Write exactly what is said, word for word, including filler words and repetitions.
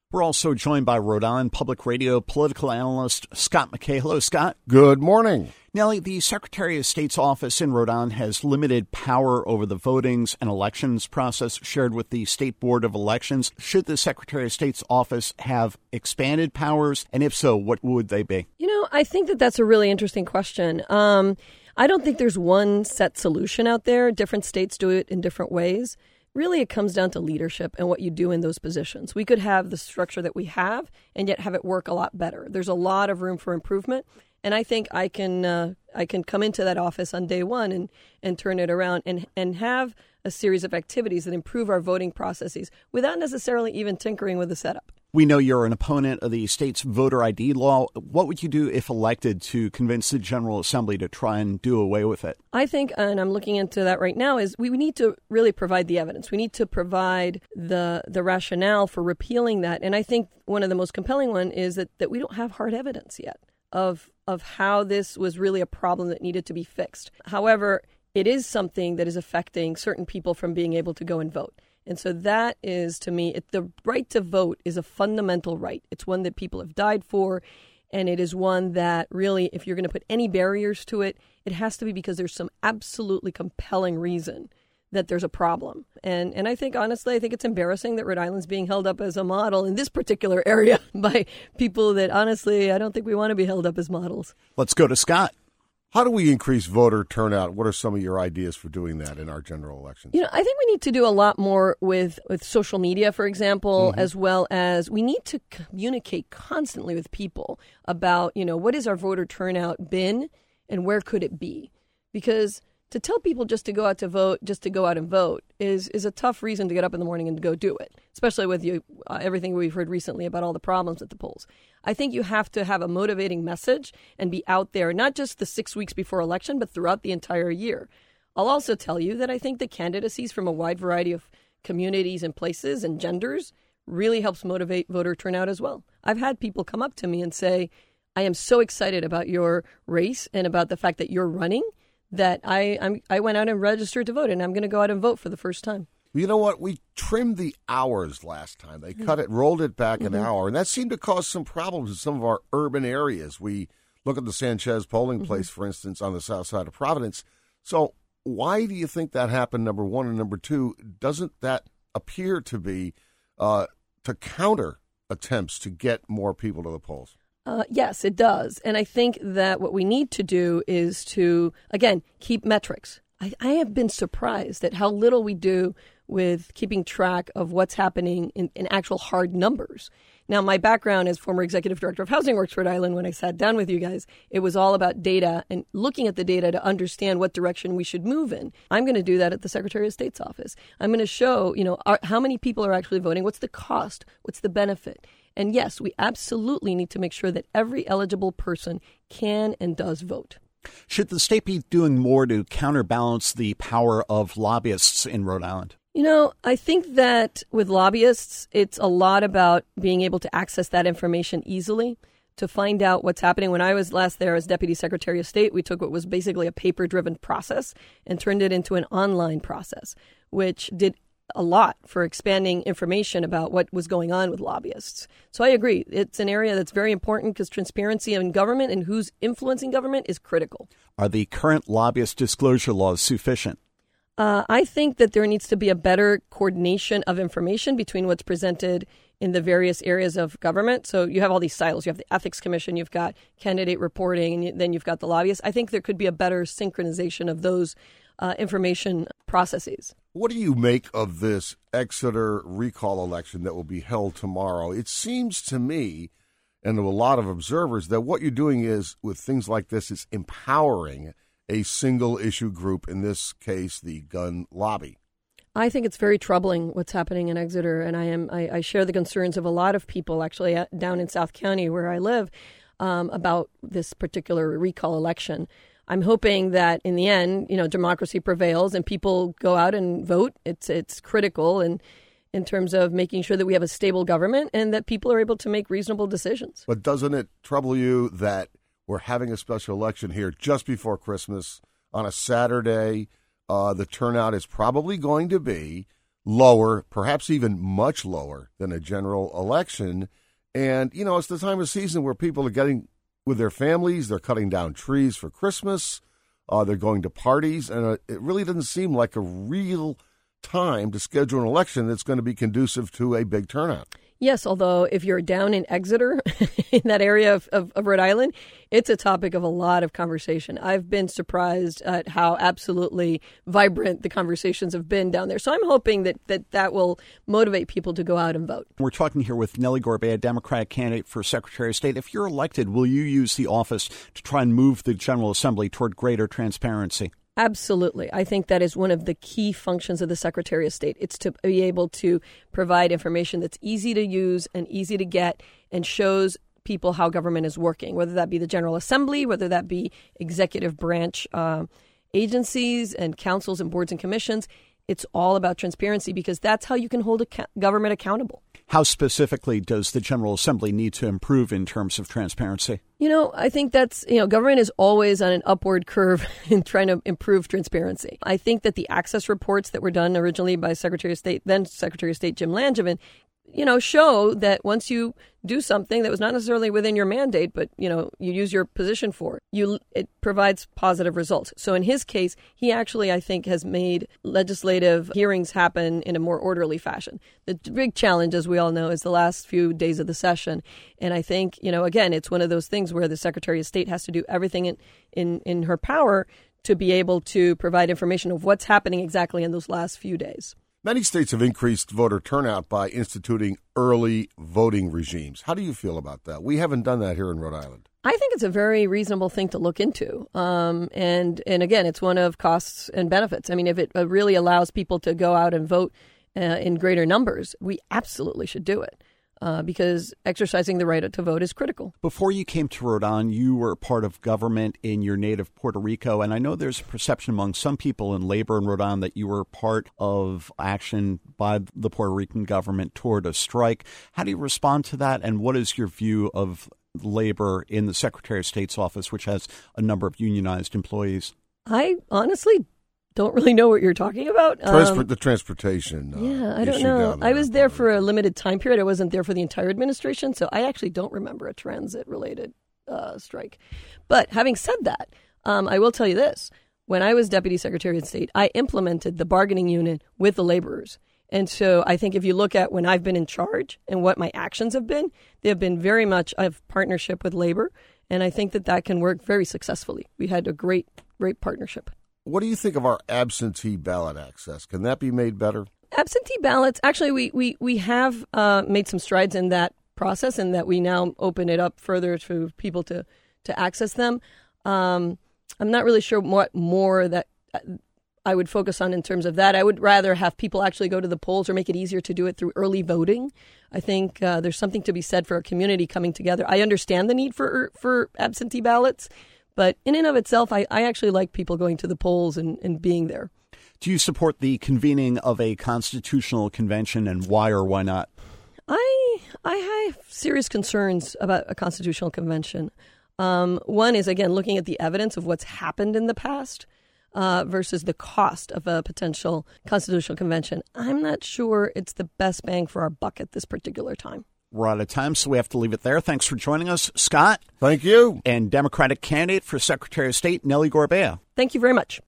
We're also joined by Rhode Island Public Radio political analyst Scott McKay. Hello, Scott. Good morning. Nellie, the Secretary of State's office in Rhode Island has limited power over the votings and elections process shared with the State Board of Elections. Should the Secretary of State's office have expanded powers? And if so, what would they be? You know, I think that that's a really interesting question. Um, I don't think there's one set solution out there. Different states do it in different ways. Really, it comes down to leadership and what you do in those positions. We could have the structure that we have and yet have it work a lot better. There's a lot of room for improvement. And I think I can uh, I can come into that office on day one and, and turn it around and, and have a series of activities that improve our voting processes without necessarily even tinkering with the setup. We know you're an opponent of the state's voter I D law. What would you do if elected to convince the General Assembly to try and do away with it? I think, and I'm looking into that right now, is we need to really provide the evidence. We need to provide the the rationale for repealing that. And I think one of the most compelling one is that, that we don't have hard evidence yet of of how this was really a problem that needed to be fixed. However, it is something that is affecting certain people from being able to go and vote. And so that is, to me, it, the right to vote is a fundamental right. It's one that people have died for, and it is one that really, if you're going to put any barriers to it, it has to be because there's some absolutely compelling reason that there's a problem. And and I think, honestly, I think it's embarrassing that Rhode Island's being held up as a model in this particular area by people that, honestly, I don't think we want to be held up as models. Let's go to Scott. How do we increase voter turnout? What are some of your ideas for doing that in our general elections? You know, I think we need to do a lot more with, with social media, for example, mm-hmm. as well as we need to communicate constantly with people about, you know, what has our voter turnout been and where could it be? Because to tell people just to go out to vote, just to go out and vote is is a tough reason to get up in the morning and to go do it, especially with you, uh, everything we've heard recently about all the problems at the polls. I think you have to have a motivating message and be out there, not just the six weeks before election, but throughout the entire year. I'll also tell you that I think the candidacies from a wide variety of communities and places and genders really helps motivate voter turnout as well. I've had people come up to me and say, I am so excited about your race and about the fact that you're running that I I'm, I went out and registered to vote, and I'm going to go out and vote for the first time. You know what? We trimmed the hours last time. They cut it, rolled it back an mm-hmm. hour, and that seemed to cause some problems in some of our urban areas. We look at the Sanchez polling mm-hmm. place, for instance, on the south side of Providence. So why do you think that happened, number one? And number two, doesn't that appear to be uh, to counter attempts to get more people to the polls? Uh, yes, it does. And I think that what we need to do is to, again, keep metrics. I, I have been surprised at how little we do with keeping track of what's happening in, in actual hard numbers. Now, my background as former executive director of Housing Works Rhode Island, when I sat down with you guys, it was all about data and looking at the data to understand what direction we should move in. I'm going to do that at the Secretary of State's office. I'm going to show, you know, are, how many people are actually voting, what's the cost, what's the benefit. And yes, we absolutely need to make sure that every eligible person can and does vote. Should the state be doing more to counterbalance the power of lobbyists in Rhode Island? You know, I think that with lobbyists, it's a lot about being able to access that information easily to find out what's happening. When I was last there as Deputy Secretary of State, we took what was basically a paper-driven process and turned it into an online process, which did a lot for expanding information about what was going on with lobbyists. So I agree. It's an area that's very important because transparency in government and who's influencing government is critical. Are the current lobbyist disclosure laws sufficient? Uh, I think that there needs to be a better coordination of information between what's presented in the various areas of government. So you have all these silos. You have the Ethics Commission, you've got candidate reporting, and then you've got the lobbyists. I think there could be a better synchronization of those uh, information processes. What do you make of this Exeter recall election that will be held tomorrow? It seems to me, and to a lot of observers, that what you're doing is, with things like this, is empowering a single issue group, in this case, the gun lobby. I think it's very troubling what's happening in Exeter, and I am I, I share the concerns of a lot of people actually uh, down in South County where I live um, about this particular recall election. I'm hoping that in the end, you know, democracy prevails and people go out and vote. It's it's critical and in terms of making sure that we have a stable government and that people are able to make reasonable decisions. But doesn't it trouble you that we're having a special election here just before Christmas on a Saturday? Uh, the turnout is probably going to be lower, perhaps even much lower than a general election. And, you know, it's the time of season where people are getting with their families. They're cutting down trees for Christmas. Uh, they're going to parties. And uh, it really doesn't seem like a real time to schedule an election that's going to be conducive to a big turnout. Yes, although if you're down in Exeter, in that area of, of, of Rhode Island, it's a topic of a lot of conversation. I've been surprised at how absolutely vibrant the conversations have been down there. So I'm hoping that that, that will motivate people to go out and vote. We're talking here with Nellie Gorbea, Democratic candidate for Secretary of State. If you're elected, will you use the office to try and move the General Assembly toward greater transparency? Absolutely. I think that is one of the key functions of the Secretary of State. It's to be able to provide information that's easy to use and easy to get and shows people how government is working, whether that be the General Assembly, whether that be executive branch uh, agencies and councils and boards and commissions. It's all about transparency because that's how you can hold a government accountable. How specifically does the General Assembly need to improve in terms of transparency? You know, I think that's, you know, government is always on an upward curve in trying to improve transparency. I think that the access reports that were done originally by Secretary of State, then Secretary of State Jim Langevin, you know, show that once you do something that was not necessarily within your mandate, but, you know, you use your position for, you it provides positive results. So in his case, he actually, I think, has made legislative hearings happen in a more orderly fashion. The big challenge, as we all know, is the last few days of the session. And I think, you know, again, it's one of those things where the Secretary of State has to do everything in, in, in her power to be able to provide information of what's happening exactly in those last few days. Many states have increased voter turnout by instituting early voting regimes. How do you feel about that? We haven't done that here in Rhode Island. I think it's a very reasonable thing to look into. Um, and, and again, it's one of costs and benefits. I mean, if it really allows people to go out and vote uh, in greater numbers, we absolutely should do it. Uh, because exercising the right to vote is critical. Before you came to Rhode Island, you were part of government in your native Puerto Rico, and I know there's a perception among some people in labor in Rhode Island that you were part of action by the Puerto Rican government toward a strike. How do you respond to that, and what is your view of labor in the Secretary of State's office, which has a number of unionized employees? I honestly don't really know what you're talking about. Transport, um, the transportation. Uh, yeah, I don't know. There. I was there for a limited time period. I wasn't there for the entire administration, so I actually don't remember a transit-related uh, strike. But having said that, um, I will tell you this. When I was Deputy Secretary of State, I implemented the bargaining unit with the laborers. And so I think if you look at when I've been in charge and what my actions have been, they have been very much of partnership with labor. And I think that that can work very successfully. We had a great, great partnership. What do you think of our absentee ballot access? Can that be made better? Absentee ballots, actually, we, we, we have uh, made some strides in that process and that we now open it up further to people to, to access them. Um, I'm not really sure what more that I would focus on in terms of that. I would rather have people actually go to the polls or make it easier to do it through early voting. I think uh, there's something to be said for a community coming together. I understand the need for for absentee ballots. But in and of itself, I, I actually like people going to the polls and, and being there. Do you support the convening of a constitutional convention, and why or why not? I I have serious concerns about a constitutional convention. Um, one is, again, looking at the evidence of what's happened in the past uh, versus the cost of a potential constitutional convention. I'm not sure it's the best bang for our buck at this particular time. We're out of time, so we have to leave it there. Thanks for joining us, Scott. Thank you. And Democratic candidate for Secretary of State, Nellie Gorbea. Thank you very much.